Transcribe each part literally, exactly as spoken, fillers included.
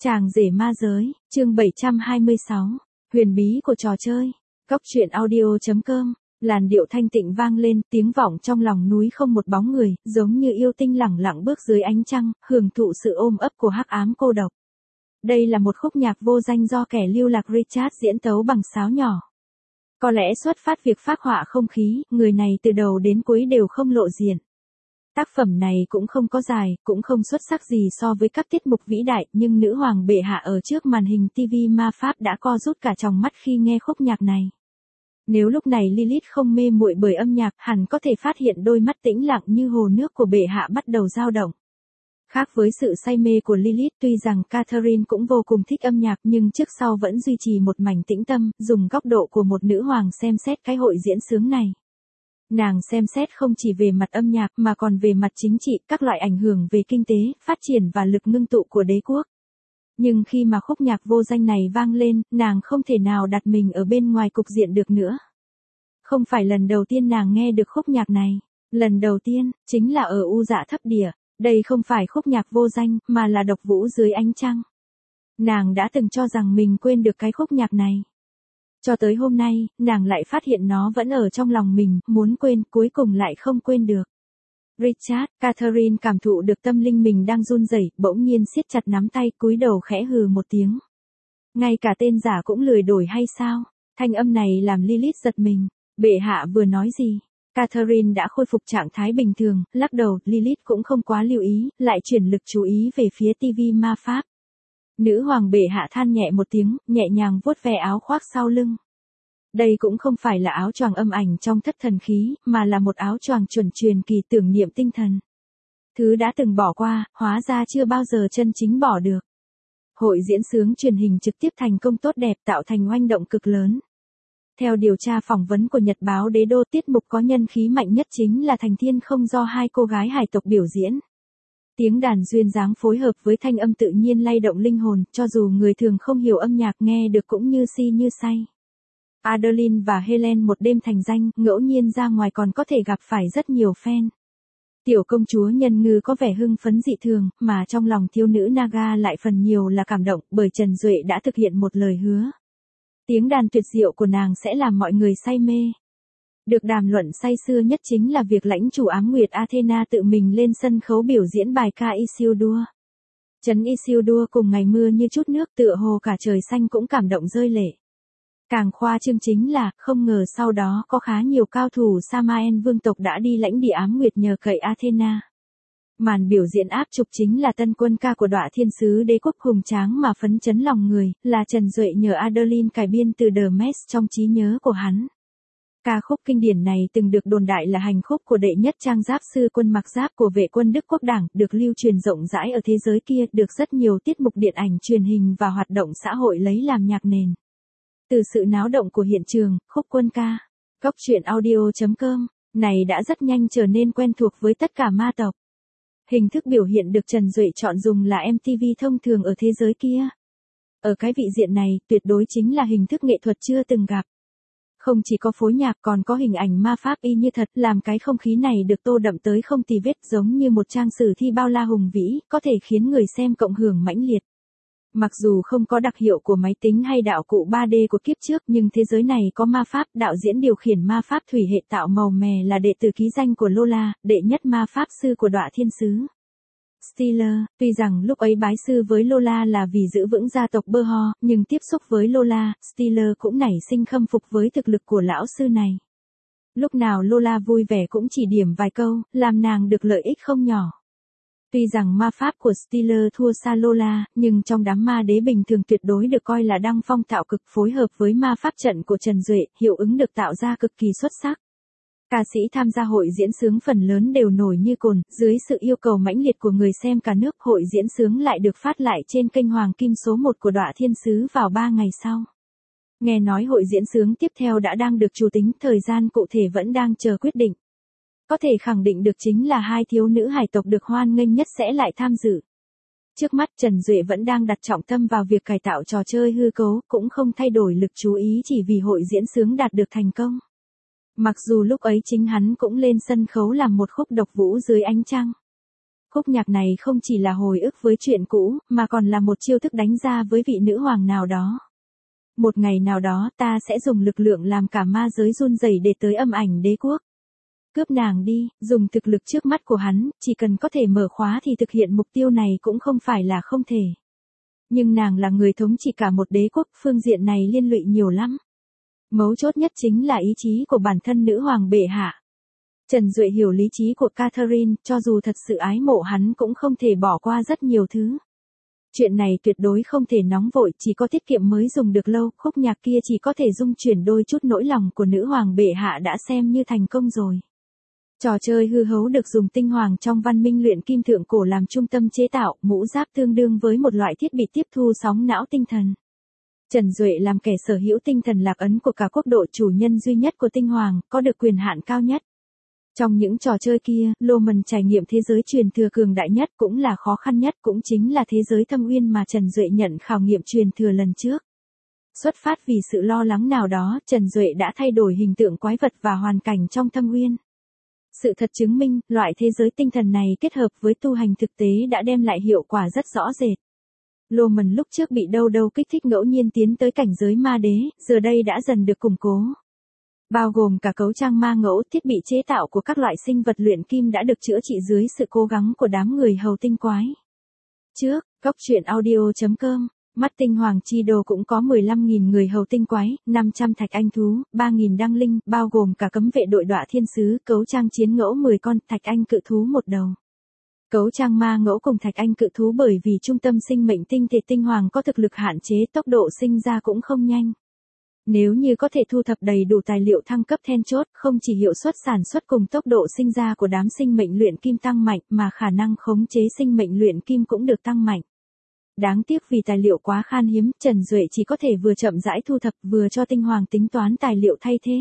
Chàng rể ma giới, chương bảy trăm hai mươi sáu, huyền bí của trò chơi. Cốc truyện audio chấm com, làn điệu thanh tịnh vang lên, tiếng vọng trong lòng núi không một bóng người, giống như yêu tinh lẳng lặng bước dưới ánh trăng, hưởng thụ sự ôm ấp của hắc ám cô độc. Đây là một khúc nhạc vô danh do kẻ lưu lạc Richard diễn tấu bằng sáo nhỏ. Có lẽ xuất phát việc phác họa không khí, người này từ đầu đến cuối đều không lộ diện. Tác phẩm này cũng không có dài, cũng không xuất sắc gì so với các tiết mục vĩ đại, nhưng nữ hoàng bệ hạ ở trước màn hình ti vi ma pháp đã co rút cả tròng mắt khi nghe khúc nhạc này. Nếu lúc này Lilith không mê muội bởi âm nhạc, hẳn có thể phát hiện đôi mắt tĩnh lặng như hồ nước của bệ hạ bắt đầu dao động. Khác với sự say mê của Lilith, tuy rằng Catherine cũng vô cùng thích âm nhạc nhưng trước sau vẫn duy trì một mảnh tĩnh tâm, dùng góc độ của một nữ hoàng xem xét cái hội diễn sướng này. Nàng xem xét không chỉ về mặt âm nhạc mà còn về mặt chính trị, các loại ảnh hưởng về kinh tế, phát triển và lực ngưng tụ của đế quốc. Nhưng khi mà khúc nhạc vô danh này vang lên, nàng không thể nào đặt mình ở bên ngoài cục diện được nữa. Không phải lần đầu tiên nàng nghe được khúc nhạc này. Lần đầu tiên, chính là ở U Dạ Thấp Địa. Đây không phải khúc nhạc vô danh, mà là độc vũ dưới ánh trăng. Nàng đã từng cho rằng mình quên được cái khúc nhạc này. Cho tới hôm nay, nàng lại phát hiện nó vẫn ở trong lòng mình, muốn quên, cuối cùng lại không quên được. Richard, Catherine cảm thụ được tâm linh mình đang run rẩy, bỗng nhiên siết chặt nắm tay, cúi đầu khẽ hừ một tiếng. Ngay cả tên giả cũng lười đổi hay sao? Thanh âm này làm Lilith giật mình. Bệ hạ vừa nói gì? Catherine đã khôi phục trạng thái bình thường, lắc đầu, Lilith cũng không quá lưu ý, lại chuyển lực chú ý về phía ti vi ma pháp. Nữ hoàng bệ hạ than nhẹ một tiếng, nhẹ nhàng vuốt ve áo khoác sau lưng. Đây cũng không phải là áo choàng âm ảnh trong thất thần khí, mà là một áo choàng chuẩn truyền kỳ tưởng niệm tinh thần. Thứ đã từng bỏ qua, hóa ra chưa bao giờ chân chính bỏ được. Hội diễn sướng truyền hình trực tiếp thành công tốt đẹp, tạo thành oanh động cực lớn. Theo điều tra phỏng vấn của Nhật báo Đế Đô, tiết mục có nhân khí mạnh nhất chính là Thành Thiên Không do hai cô gái hải tộc biểu diễn. Tiếng đàn duyên dáng phối hợp với thanh âm tự nhiên lay động linh hồn, cho dù người thường không hiểu âm nhạc nghe được cũng như si như say. Adeline và Helen một đêm thành danh, ngẫu nhiên ra ngoài còn có thể gặp phải rất nhiều fan. Tiểu công chúa Nhân Ngư có vẻ hưng phấn dị thường, mà trong lòng thiếu nữ Naga lại phần nhiều là cảm động, bởi Trần Duệ đã thực hiện một lời hứa. Tiếng đàn tuyệt diệu của nàng sẽ làm mọi người say mê. Được đàm luận say sưa nhất chính là việc lãnh chủ Ám Nguyệt Athena tự mình lên sân khấu biểu diễn bài ca Isildur. Trấn Isildur cùng ngày mưa như chút nước, tựa hồ cả trời xanh cũng cảm động rơi lệ. Càng khoa trương chính là, không ngờ sau đó có khá nhiều cao thủ Samael vương tộc đã đi lãnh địa Ám Nguyệt nhờ cậy Athena. Màn biểu diễn áp trục chính là tân quân ca của Đọa Thiên Sứ Đế quốc hùng tráng mà phấn chấn lòng người, là Trần Duệ nhờ Adeline cải biên từ The Mess trong trí nhớ của hắn. Ca khúc kinh điển này từng được đồn đại là hành khúc của đệ nhất trang giáp sư quân mặc giáp của vệ quân Đức Quốc Đảng, được lưu truyền rộng rãi ở thế giới kia, được rất nhiều tiết mục điện ảnh truyền hình và hoạt động xã hội lấy làm nhạc nền. Từ sự náo động của hiện trường, khúc quân ca, cốc truyện audio chấm com, này đã rất nhanh trở nên quen thuộc với tất cả ma tộc. Hình thức biểu hiện được Trần Duệ chọn dùng là em ti vi thông thường ở thế giới kia. Ở cái vị diện này, tuyệt đối chính là hình thức nghệ thuật chưa từng gặp. Không chỉ có phối nhạc còn có hình ảnh ma pháp y như thật, làm cái không khí này được tô đậm tới không tì vết, giống như một trang sử thi bao la hùng vĩ, có thể khiến người xem cộng hưởng mãnh liệt. Mặc dù không có đặc hiệu của máy tính hay đạo cụ ba D của kiếp trước, nhưng thế giới này có ma pháp, đạo diễn điều khiển ma pháp thủy hệ tạo màu mè là đệ tử ký danh của Lola, đệ nhất ma pháp sư của Đọa Thiên Sứ. Steeler, tuy rằng lúc ấy bái sư với Lola là vì giữ vững gia tộc Berho, nhưng tiếp xúc với Lola, Steeler cũng nảy sinh khâm phục với thực lực của lão sư này. Lúc nào Lola vui vẻ cũng chỉ điểm vài câu, làm nàng được lợi ích không nhỏ. Tuy rằng ma pháp của Steeler thua xa Lola, nhưng trong đám ma đế bình thường tuyệt đối được coi là đăng phong tạo cực, phối hợp với ma pháp trận của Trần Duệ, hiệu ứng được tạo ra cực kỳ xuất sắc. Ca sĩ tham gia hội diễn sướng phần lớn đều nổi như cồn, dưới sự yêu cầu mãnh liệt của người xem cả nước, hội diễn sướng lại được phát lại trên kênh Hoàng Kim số một của Đọa Thiên Sứ vào ba ngày sau. Nghe nói hội diễn sướng tiếp theo đã đang được chủ tính, thời gian cụ thể vẫn đang chờ quyết định. Có thể khẳng định được chính là hai thiếu nữ hải tộc được hoan nghênh nhất sẽ lại tham dự. Trước mắt Trần Duệ vẫn đang đặt trọng tâm vào việc cải tạo trò chơi hư cấu, cũng không thay đổi lực chú ý chỉ vì hội diễn sướng đạt được thành công. Mặc dù lúc ấy chính hắn cũng lên sân khấu làm một khúc độc vũ dưới ánh trăng. Khúc nhạc này không chỉ là hồi ức với chuyện cũ, mà còn là một chiêu thức đánh ra với vị nữ hoàng nào đó. Một ngày nào đó ta sẽ dùng lực lượng làm cả ma giới run rẩy để tới âm ảnh đế quốc. Cướp nàng đi, dùng thực lực trước mắt của hắn, chỉ cần có thể mở khóa thì thực hiện mục tiêu này cũng không phải là không thể. Nhưng nàng là người thống trị cả một đế quốc, phương diện này liên lụy nhiều lắm. Mấu chốt nhất chính là ý chí của bản thân nữ hoàng bệ hạ. Trần Duệ hiểu lý trí của Catherine, cho dù thật sự ái mộ hắn cũng không thể bỏ qua rất nhiều thứ. Chuyện này tuyệt đối không thể nóng vội, chỉ có tiết kiệm mới dùng được lâu, khúc nhạc kia chỉ có thể dung chuyển đôi chút nỗi lòng của nữ hoàng bệ hạ đã xem như thành công rồi. Trò chơi hư hấu được dùng tinh hoàng trong văn minh luyện kim thượng cổ làm trung tâm chế tạo, mũ giáp tương đương với một loại thiết bị tiếp thu sóng não tinh thần. Trần Duệ làm kẻ sở hữu tinh thần lạc ấn của cả quốc độ, chủ nhân duy nhất của tinh hoàng, có được quyền hạn cao nhất. Trong những trò chơi kia, Lô Mần trải nghiệm thế giới truyền thừa cường đại nhất, cũng là khó khăn nhất, cũng chính là thế giới thâm uyên mà Trần Duệ nhận khảo nghiệm truyền thừa lần trước. Xuất phát vì sự lo lắng nào đó, Trần Duệ đã thay đổi hình tượng quái vật và hoàn cảnh trong thâm uyên. Sự thật chứng minh, loại thế giới tinh thần này kết hợp với tu hành thực tế đã đem lại hiệu quả rất rõ rệt. Lô Mần lúc trước bị đâu đâu kích thích ngẫu nhiên tiến tới cảnh giới ma đế, giờ đây đã dần được củng cố. Bao gồm cả cấu trang ma ngẫu, thiết bị chế tạo của các loại sinh vật luyện kim đã được chữa trị dưới sự cố gắng của đám người hầu tinh quái. Trước, góc truyện audio chấm com, mắt tinh hoàng chi đồ cũng có mười lăm nghìn người hầu tinh quái, năm trăm thạch anh thú, ba nghìn đăng linh, bao gồm cả cấm vệ đội đọa thiên sứ, cấu trang chiến ngẫu mười con, thạch anh cự thú một đầu. Cấu trang ma ngẫu cùng thạch anh cự thú bởi vì trung tâm sinh mệnh tinh thể tinh hoàng có thực lực hạn chế, tốc độ sinh ra cũng không nhanh. Nếu như có thể thu thập đầy đủ tài liệu thăng cấp then chốt, không chỉ hiệu suất sản xuất cùng tốc độ sinh ra của đám sinh mệnh luyện kim tăng mạnh, mà khả năng khống chế sinh mệnh luyện kim cũng được tăng mạnh. Đáng tiếc vì tài liệu quá khan hiếm, Trần Duệ chỉ có thể vừa chậm rãi thu thập vừa cho tinh hoàng tính toán tài liệu thay thế.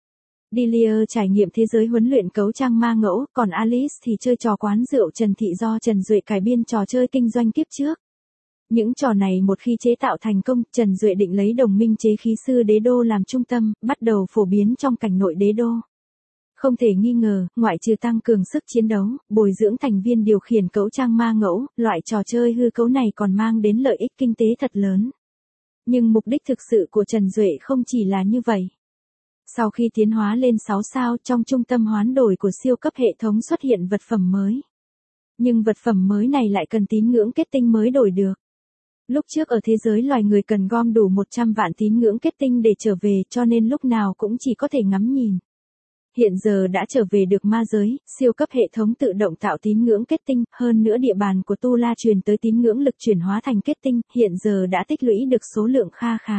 Delia trải nghiệm thế giới huấn luyện cấu trang ma ngẫu, còn Alice thì chơi trò quán rượu Trần Thị do Trần Duệ cải biên trò chơi kinh doanh kiếp trước. Những trò này một khi chế tạo thành công, Trần Duệ định lấy đồng minh chế khí sư đế đô làm trung tâm, bắt đầu phổ biến trong cảnh nội đế đô. Không thể nghi ngờ, ngoại trừ tăng cường sức chiến đấu, bồi dưỡng thành viên điều khiển cấu trang ma ngẫu, loại trò chơi hư cấu này còn mang đến lợi ích kinh tế thật lớn. Nhưng mục đích thực sự của Trần Duệ không chỉ là như vậy. Sau khi tiến hóa lên sáu sao, trong trung tâm hoán đổi của siêu cấp hệ thống xuất hiện vật phẩm mới. Nhưng vật phẩm mới này lại cần tín ngưỡng kết tinh mới đổi được. Lúc trước ở thế giới loài người cần gom đủ một trăm vạn tín ngưỡng kết tinh để trở về, cho nên lúc nào cũng chỉ có thể ngắm nhìn. Hiện giờ đã trở về được ma giới, siêu cấp hệ thống tự động tạo tín ngưỡng kết tinh, hơn nữa địa bàn của Tu La truyền tới tín ngưỡng lực chuyển hóa thành kết tinh, hiện giờ đã tích lũy được số lượng kha khá.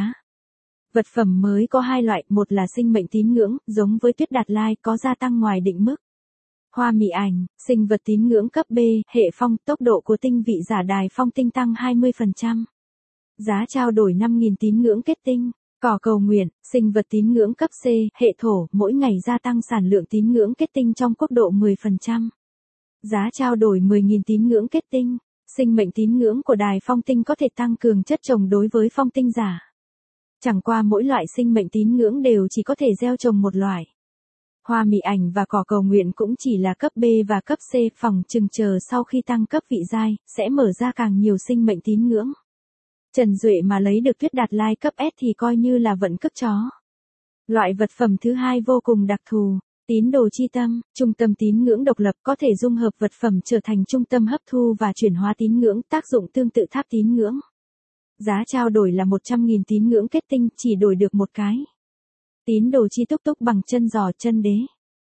Vật phẩm mới có hai loại, một là sinh mệnh tín ngưỡng, giống với Tuyết Đạt Lai, có gia tăng ngoài định mức. Hoa mị ảnh, sinh vật tín ngưỡng cấp B, hệ phong, tốc độ của tinh vị giả đài phong tinh tăng hai mươi phần trăm. Giá trao đổi năm nghìn tín ngưỡng kết tinh. Cỏ cầu nguyện, sinh vật tín ngưỡng cấp C, hệ thổ, mỗi ngày gia tăng sản lượng tín ngưỡng kết tinh trong quốc độ mười phần trăm. Giá trao đổi mười nghìn tín ngưỡng kết tinh. Sinh mệnh tín ngưỡng của đài phong tinh có thể tăng cường chất trồng đối với phong tinh giả. Chẳng qua mỗi loại sinh mệnh tín ngưỡng đều chỉ có thể gieo trồng một loại. Hoa mị ảnh và cỏ cầu nguyện cũng chỉ là cấp B và cấp C, phòng chừng chờ sau khi tăng cấp vị giai, sẽ mở ra càng nhiều sinh mệnh tín ngưỡng. Trần Duệ mà lấy được Tuyết Đạt Lai cấp S thì coi như là vận cất chó. Loại vật phẩm thứ hai vô cùng đặc thù, tín đồ chi tâm, trung tâm tín ngưỡng độc lập có thể dung hợp vật phẩm trở thành trung tâm hấp thu và chuyển hóa tín ngưỡng, tác dụng tương tự tháp tín ngưỡng. Giá trao đổi là một trăm nghìn tín ngưỡng kết tinh, chỉ đổi được một cái. Tín đồ chi túc túc bằng chân giò chân đế.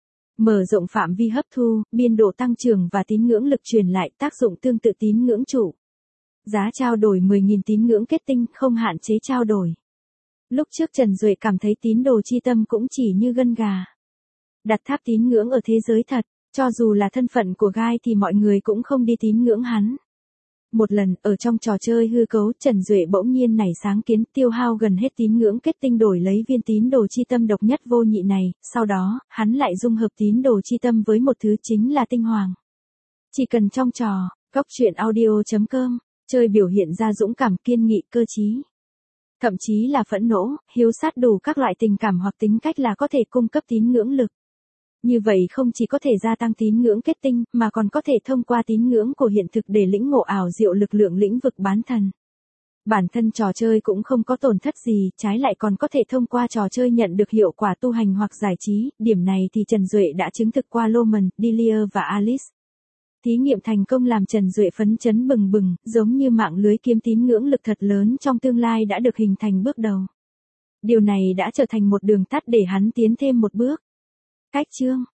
Mở rộng phạm vi hấp thu, biên độ tăng trưởng và tín ngưỡng lực truyền lại, tác dụng tương tự tín ngưỡng chủ. Giá trao đổi mười nghìn tín ngưỡng kết tinh, không hạn chế trao đổi. Lúc trước Trần Duệ cảm thấy tín đồ chi tâm cũng chỉ như gân gà. Đặt tháp tín ngưỡng ở thế giới thật, cho dù là thân phận của gai thì mọi người cũng không đi tín ngưỡng hắn. Một lần, ở trong trò chơi hư cấu, Trần Duệ bỗng nhiên nảy sáng kiến, tiêu hao gần hết tín ngưỡng kết tinh đổi lấy viên tín đồ chi tâm độc nhất vô nhị này, sau đó, hắn lại dung hợp tín đồ chi tâm với một thứ chính là tinh hoàng. Chỉ cần trong trò, góc truyện audio chấm com, chơi biểu hiện ra dũng cảm, kiên nghị, cơ trí. Thậm chí là phẫn nộ, hiếu sát đủ các loại tình cảm hoặc tính cách là có thể cung cấp tín ngưỡng lực. Như vậy không chỉ có thể gia tăng tín ngưỡng kết tinh, mà còn có thể thông qua tín ngưỡng của hiện thực để lĩnh ngộ ảo diệu lực lượng lĩnh vực bán thần. Bản thân trò chơi cũng không có tổn thất gì, trái lại còn có thể thông qua trò chơi nhận được hiệu quả tu hành hoặc giải trí, điểm này thì Trần Duệ đã chứng thực qua Loman, Delia và Alice. Thí nghiệm thành công làm Trần Duệ phấn chấn bừng bừng, giống như mạng lưới kiếm tín ngưỡng lực thật lớn trong tương lai đã được hình thành bước đầu. Điều này đã trở thành một đường tắt để hắn tiến thêm một bước. Cách chương